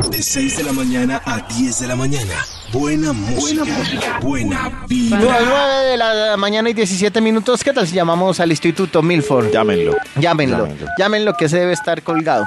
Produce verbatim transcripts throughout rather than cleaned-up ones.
De seis de la mañana a diez de la mañana. Buena música. Buena música. Buena vida. nueve de la mañana y diecisiete minutos. ¿Qué tal si llamamos al Instituto Milford? Llámenlo. Llámenlo. Llámenlo. Llámenlo que se debe estar colgado.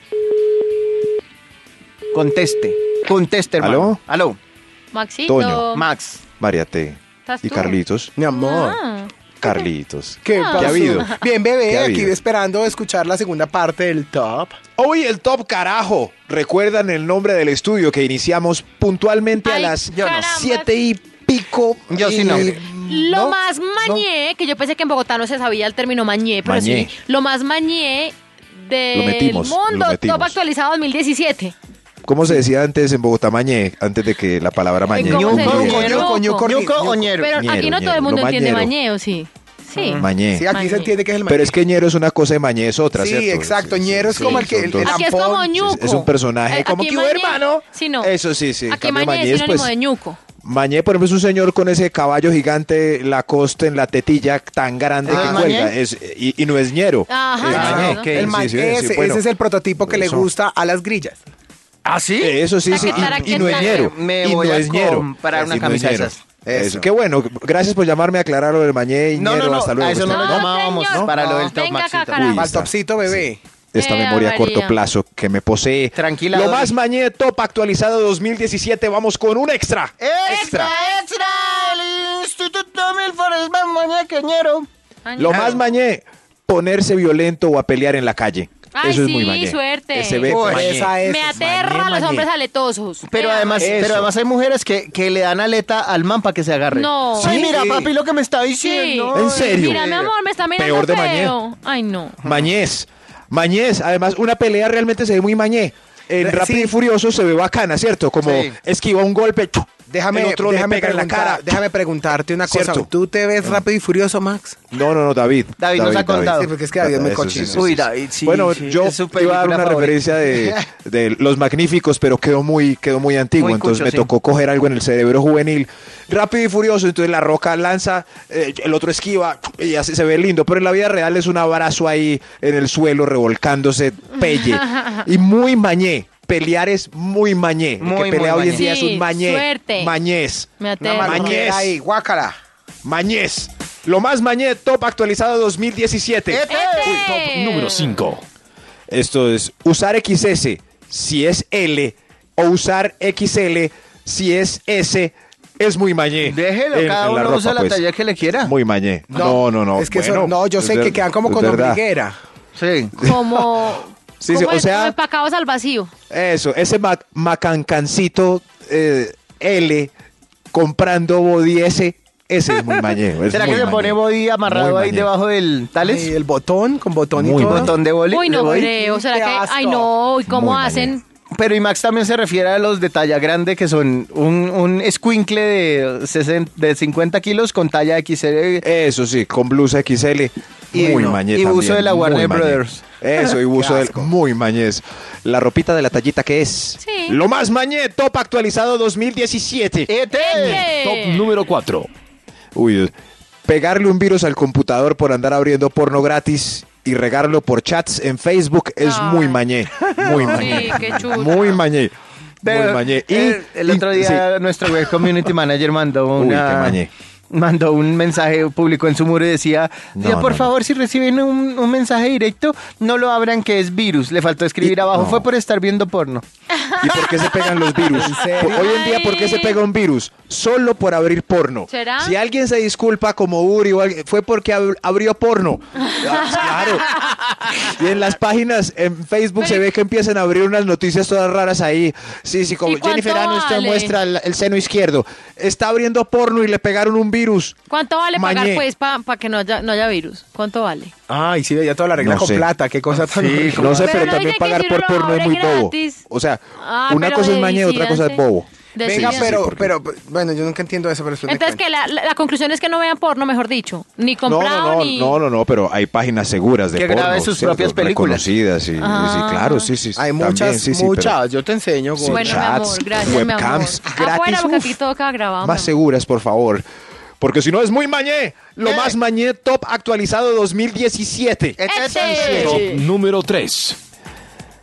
Conteste. Conteste, hermano. ¿Aló? Aló. Maxito. Toño. Max. María T. ¿Estás Y tú? Carlitos. Mi amor. Ah. Carlitos. ¿Qué Ah. pasó? ¿Qué ha habido? Bien, ¿Qué bebé, ha aquí habido? esperando escuchar la segunda parte del top. Hoy el top carajo. ¿Recuerdan el nombre del estudio que iniciamos puntualmente Ay, a las yo no. siete y pico? Yo sí y- no. Lo ¿No? más mañé, que yo pensé que en Bogotá no se sabía el término mañé, pero Mañé. sí, lo más mañé del Lo metimos, lo mundo metimos. top actualizado dos mil diecisiete. ¿Cómo se decía antes en Bogotá mañé? Antes de que la palabra mañé. ¿Cómo se Ñuco, dice? ñuco, ñuco, ñuco, ¿Ñuco ñuco. o ñero? Pero Ñero, aquí no todo ñero, el mundo lo entiende mañero. mañé, ¿o sí? Sí. Mañé. Sí, aquí Mañé. se entiende que es el mañé. Pero es que ñero es una cosa y mañé es otra, Sí, ¿cierto? exacto. Sí, sí, Ñero es sí, como el que- son el- dos. el Aquí es como Ampón, ñuco. Es un personaje Eh, como aquí que, mañé- hermano. Sí, no. Eso sí, sí. En Aquí cambio, mañé es es, sinónimo pues, de ñuco. Mañé, por ejemplo, es un señor con ese caballo gigante, Lacoste en la tetilla tan grande Ah, que ¿Mañé? cuelga. Es, y, y no es ñero. Ajá, es claro. mañé. Ok. El Sí, ma- sí, sí, ese, bueno. ese es el prototipo que le Eso. gusta a las grillas. ¿Ah, sí? Eso sí, sí. Taquetara, Y, y no es taquetara. ñero. Me y voy no a es ñero. comprar una Y no es camisa de ñero. esas. Eso. Eso. Qué bueno. Gracias por llamarme a aclarar lo del mañé y No, ñero. no, no. Hasta luego. A eso no Usted- lo No, llamábamos señor. para lo del top, Venga acá, Maxito. carajo. Uy, Al está. topcito, bebé. Esta Eh, memoria a corto María. plazo que me posee. Tranquila, Lo Dori. más mañé top actualizado dos mil diecisiete. Vamos con un extra. ¡Extra, extra! El Instituto Milford es más mañé que ñero. Ay, Lo no. más mañé, ponerse violento o a pelear en la calle. Ay, Eso es sí, muy mañé. suerte. Ese ve Uy, mañé. esa es. Me aterra mañé, a los mañé. hombres aletosos. Pero Vea. además, Eso. pero además hay mujeres que, que le dan aleta al man para que se agarre. No. Ay, Sí. mira, papi, lo que me está Sí. diciendo. ¿En serio? Mira, mi amor, me está mirando Peor de feo. Ay, no. Mañez. Mañez. Además, una pelea realmente se ve muy mañé. En Re- Rápido sí. y Furioso se ve bacana, ¿cierto? Como Sí. esquiva un golpe, ¡chu! Déjame, el otro déjame, le pega en la preguntar- cara. déjame preguntarte una cosa. Cierto. ¿Tú te ves rápido y furioso, Max? No, no, no, David. David nos ha contado. Sí, porque es que David es muy Eso, cochino. Uy, David, sí, Bueno, sí, yo es su iba a dar película una favorita. referencia de, de Los Magníficos, pero quedó muy, quedó muy antiguo, Muy entonces cucho, me sí. tocó coger algo en el cerebro juvenil. Rápido y Furioso, entonces La Roca lanza, eh, el otro esquiva y así se ve lindo, pero en la vida real es un abrazo ahí en el suelo revolcándose, pelle. Y muy mañé. Pelear es muy mañé. El Muy, que pelea muy hoy en mañé. día es Sí, un mañé. suerte. Mañez. Me Una aterra. Mañez. mañera ahí, guácala. Mañez. Lo más mañé, top actualizado dos mil diecisiete. Este. Número cinco. Esto es usar equis ese si es L o usar equis ele si es S. Es muy mañé. Déjelo, En- cada en la uno ropa, usa la pues. talla que le quiera. Muy mañé. No, no, no. Es que bueno, eso, no, yo es sé que ver- quedan como es con verdad. ombliguera. Sí. Como, Sí, sí, como o el- sea- como empacados al vacío. Eso, ese ma- macancancito eh, L comprando body S, ese es muy mañé. es ¿Será muy que se mañé. pone body amarrado Muy ahí mañé. debajo del tales? Y el botón, con botón y Muy todo. Botón de boli. Uy, de no body. creo. ¿Será Qué que? asco. Ay, no. ¿Y cómo Muy hacen? mañé. Pero y Max también se refiere a los de talla grande que son un, un escuincle de, sesenta, de cincuenta kilos con talla equis ele. Eso sí, con blusa equis ele. Y Muy no, mañé y también, buzo de la muy Warner mañé. Brothers. Eso, y buzo Qué del asco. muy mañez. La ropita de la tallita que es. Sí. Lo más mañé, top actualizado dos mil diecisiete. ¡Ete! Eh. Top número cuatro. Uy, Dios. Pegarle un virus al computador por andar abriendo porno gratis y regarlo por chats en Facebook es Ay. muy mañé. Muy mañé. Sí, qué chulo. Muy mañé. Muy Pero, mañé. Y, el, el otro y- día nuestro web community manager mandó Uy, una qué mañé. mandó un mensaje público en su muro y decía, No, decía, por no, favor, si reciben un, un mensaje directo, no lo abran que es virus. Le faltó escribir Y- abajo, no. fue por estar viendo porno. ¿Y por qué se pegan los virus? ¿En serio? Por- Hoy en día, ¿por qué se pega un virus? Solo por abrir porno. ¿Será? Si alguien se disculpa como Uri o alguien, fue porque ab- abrió porno. Ah, claro. Y en las páginas, en Facebook se ve que empiezan a abrir unas noticias todas raras ahí. Sí, sí, como ¿Y cuánto Jennifer Aniston vale? muestra el, el seno izquierdo. Está abriendo porno y le pegaron un virus. ¿Cuánto vale pagar, Mañé. pues, para que no haya, no haya virus? ¿Cuánto vale? Ay, sí, ya toda la regla No con sé. plata. Qué cosa tan horrible. No sé, Pero pero no también diga que pagar si por uno lo porno es abre muy bobo. gratis. O sea, Ah, una pero cosa es de mañé, otra cosa es visitante. bobo. De Venga, Sí, sí, pero, porque- pero, bueno, yo nunca entiendo eso, pero después me Entonces, cuenta. que la, la, la conclusión es que no vean porno, mejor dicho. Ni No, comprado, no, no, ni... no, no, no, pero hay páginas seguras de Que porno, grabe sus ¿cierto? propias películas. Reconocidas, y, Ah. sí, claro, sí, sí. Hay también, muchas, sí, sí, muchas. pero Yo te enseño, Sí. gordo. Bueno, mi chats, amor, gracias, mi amor. webcams Afuera, gratis, porque uf. aquí todo queda grabado. Más mi amor. seguras, por favor. Porque si no es muy mañé. Lo Eh. más mañé top actualizado dos mil diecisiete. Este. Top número tres.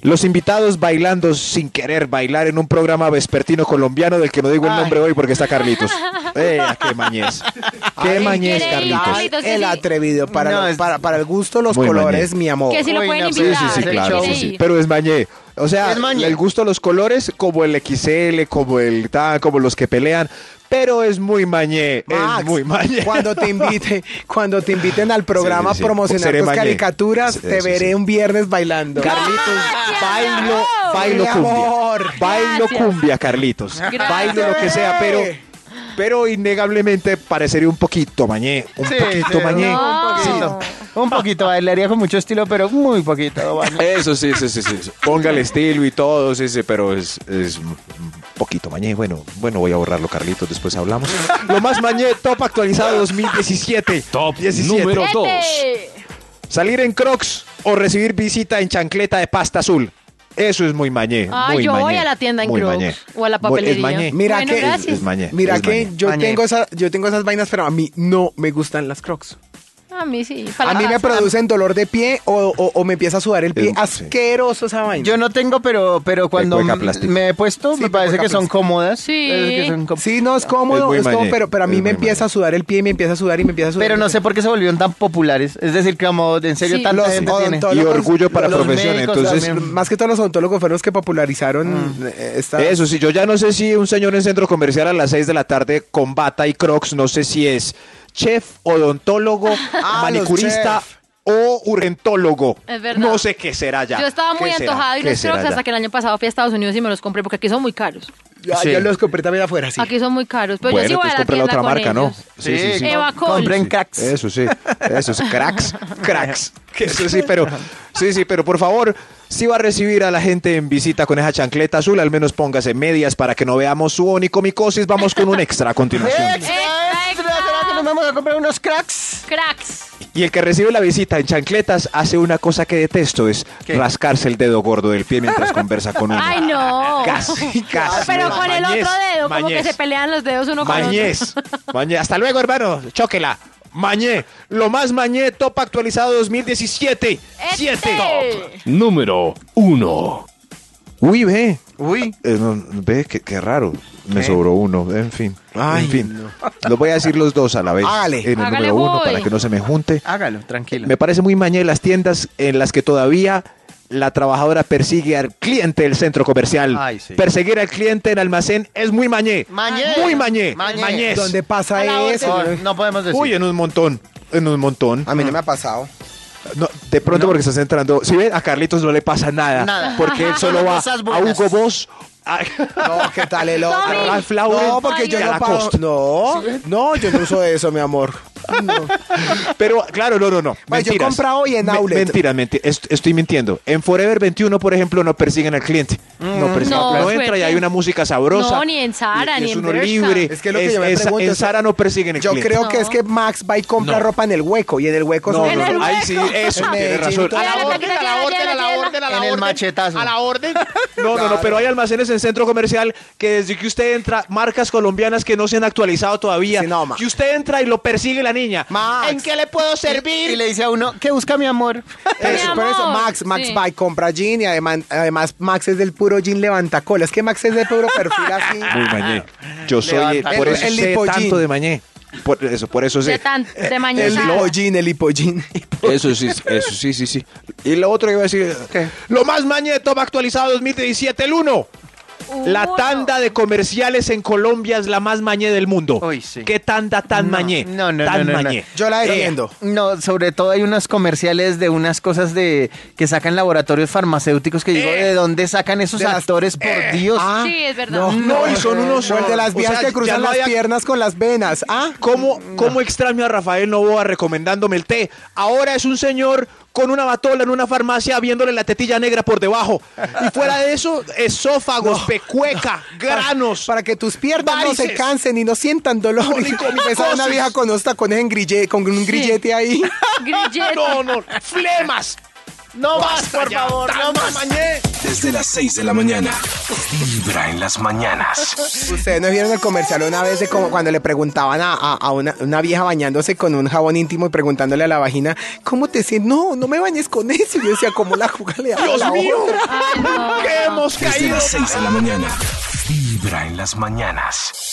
Los invitados bailando sin querer bailar en un programa vespertino colombiano del que no digo el Ay. nombre hoy porque está Carlitos. Eh, qué mañez. Qué Ay, mañez, ¿quiere ir? Carlitos. Carlitos, que El sí. atrevido. Para, No, lo- es- para, para el gusto, los Muy colores, mañé. mi amor. Que si lo Uy, pueden no, sí, Sí, invitar. sí, sí, el claro. show. Sí, ¿quiere sí. ir? Pero es mañé. O sea, Es mañé. el gusto de los colores, como el X L, como el tan, como los que pelean. Pero es muy mañé. Max, Es muy mañé. Cuando te invite, cuando te inviten al programa Sí, sí, sí. a promocionar Seré tus mañé. caricaturas, Sí, te sí, veré sí. un viernes bailando. Carlitos, bailo, no. bailo Mi cumbia. amor. Bailo Gracias. cumbia, Carlitos. Gracias. Bailo lo que sea, pero, pero innegablemente parecería un poquito mañé. Un Sí, poquito sí, mañé. no, un poquito. Un poquito, bailaría con mucho estilo, pero muy poquito. Mañé. Eso sí, sí, sí, sí. sí. Ponga el estilo y todo, sí, sí, pero es, es un poquito mañé. Bueno, bueno, voy a borrarlo, Carlitos, después hablamos. Lo más mañé, top actualizado dos mil diecisiete. Top diecisiete. número dos. Este. Salir en Crocs o recibir visita en chancleta de pasta azul. Eso es muy mañé. Ah, muy yo mañé, voy a la tienda en muy Crocs mañé. o a la Muy- papelería. Es mañé. Mira Bueno, que- gracias. Es mañé. Mira es que mañé. yo Mañé. tengo, esa, yo tengo esas vainas, pero a mí no me gustan las Crocs. A mí sí. para A la mí me casa. producen dolor de pie o, o- o me empieza a sudar el pie. Es- sí. Asqueroso esa vaina. Yo no tengo, pero, pero cuando cueca m- plástico. me he puesto, Sí, me parece cueca que son plástico. cómodas. Sí. Parece que son com- Sí, no, es cómodo, Es muy es cómodo, mañé, pero, pero a mí es me muy empieza mañé. a sudar el pie y me empieza a sudar y me empieza a sudar. Pero no sé por qué se volvieron tan populares. Es decir, como en serio Sí. tanta Los gente tiene. odontólogos- Y orgullo para los profesión. médicos Entonces, también. Más que todos los odontólogos fueron los que popularizaron eh, esta... eso sí, yo ya no sé si un señor en centro comercial a las seis de la tarde con bata y Crocs, no sé si es chef, odontólogo, Ah, manicurista los chef. o urgentólogo. Es verdad. No sé qué será ya. Yo estaba muy ¿Qué será? antojada de ¿Qué unos será Crocs ya? hasta que el año pasado fui a Estados Unidos y me los compré porque aquí son muy caros. Ya, Sí. yo los compré también afuera, sí. Aquí son muy caros. Pero Bueno, yo sí voy a entonces la compre la tienda otra con marca, ¿no? ellos. Sí, sí, sí. Eva Cole. Compren cracks. Eso sí, eso sí, cracks, cracks. Eso sí, pero sí, sí, pero por favor, si va a recibir a la gente en visita con esa chancleta azul, al menos póngase medias para que no veamos su onicomicosis. Vamos con un extra a continuación. ¡Extra, extra! ¿Será que nos vamos a comprar unos cracks? Cracks. Y el que recibe la visita en chancletas hace una cosa que detesto, es ¿Qué? rascarse el dedo gordo del pie mientras conversa con uno. Ay, no. Casi, casi. Pero con el Mañez, otro dedo, como que mañez. se pelean los dedos uno con otro. Mañez, mañez. Hasta luego, hermano. Chóquela. Mañé. Lo más mañé, top actualizado dos mil diecisiete. Este. Siete. Número uno. Uy, ve. Uy. Eh, no, ve, qué, qué raro. Me ¿Qué? sobró uno. En fin. Ay, en fin. Los voy a decir los dos a la vez. Hágale. En el Hágale, número uno voy. para que no se me junte. Hágalo, tranquilo. Me parece muy mañé las tiendas en las que todavía la trabajadora persigue al cliente del centro comercial. Ay, sí. Perseguir al cliente en almacén es muy mañé. Mañé. Muy mañé. Mañé. Mañés. ¿Dónde pasa A la eso? orden. No, no podemos decir. Uy, en un montón. En un montón. A mí no me ha pasado. No, de pronto No. porque estás entrando. Si ven, a Carlitos no le pasa nada. Nada. Porque él solo va Cosas a buenas. Hugo Boss. A, No, ¿qué tal el otro? Tommy. a Ralph Lauren No, porque yo y a no pago. Lacoste. No, no, yo no uso eso, mi amor. No. Pero, claro, no, no, no. Pues yo he Mentiras. comprado hoy en Me- outlet. Mentira, menti- est- estoy mintiendo. En Forever veintiuno, por ejemplo, no persiguen al cliente. No persiguen. No, No, entra suerte. y hay una música sabrosa. No, ni en Zara, y- y ni es en uno Bershka. libre. Es que lo que yo me Es- pregunto En es- Zara no persiguen el Yo cliente. creo que No. es que Max va y compra No. ropa en el hueco y en el hueco No, son- En no, el no. Ahí hueco. sí, eso, En tiene Medellín, razón. todo- A la Tienda, orden, tienda, a la orden, a la tienda, orden, a la En el orden. machetazo. A la orden. No, no, no, Claro. pero hay almacenes en centro comercial que desde que usted entra, marcas colombianas que no se han actualizado todavía. Sí, no, Max. que usted entra y lo persigue la niña. Max. ¿En qué le puedo servir? Y le dice a uno, ¿qué busca mi amor? Eso, Mi por eso amor, Max, Max sí. va y compra jean y además, además Max es del puro jean levantacola. Es que Max es del puro perfil así. Muy mañé. Yo soy, eh, Levanta. por El- eso el sé lipollín. tanto de mañé. Por eso, por eso sé. De, tan, de El mañana. hipojín, el hipojín. Eso sí, eso sí, sí, sí. Y lo otro que iba a decir, ¿Qué? lo más mañé, top actualizado dos mil diecisiete, el uno. La Uno. tanda de comerciales en Colombia es la más mañé del mundo. Uy, sí. ¿Qué tanda tan No, mañé? no, no, tan no, no, no. mañé. Yo la Eh, defiendo. No, sobre todo hay unos comerciales de unas cosas de que sacan laboratorios farmacéuticos que digo, Eh. ¿de dónde sacan esos De las- actores? Por Eh. Dios. Ah, Sí, es verdad. No, No, y son unos- O el de las o viejas sea, que cruzan ya no las había- piernas con las venas. Ah, ¿Cómo, ¿Cómo extraño a Rafael Novoa recomendándome el té? Ahora es un señor con una batola en una farmacia viéndole la tetilla negra por debajo. Y fuera de eso, esófagos, pecueca, granos. para que tus piernas no se varices. cansen y no sientan dolor. Onicomicosis. Esa es una vieja con unos tacones en grille, con un grillete ahí. Grillete. No, no, flemas. No más, por favor, no más. Desde las seis de la mañana. Vibra en las mañanas. Ustedes no vieron el comercial una vez de como cuando le preguntaban a, a- a una, una vieja bañándose con un jabón íntimo y preguntándole a la vagina, ¿cómo te sientes? No, no me bañes con eso. Y yo decía, ¿cómo la juega le da a la otra? Ay, no. ¿Qué hemos Desde caído? las seis de la mañana. Vibra en las mañanas.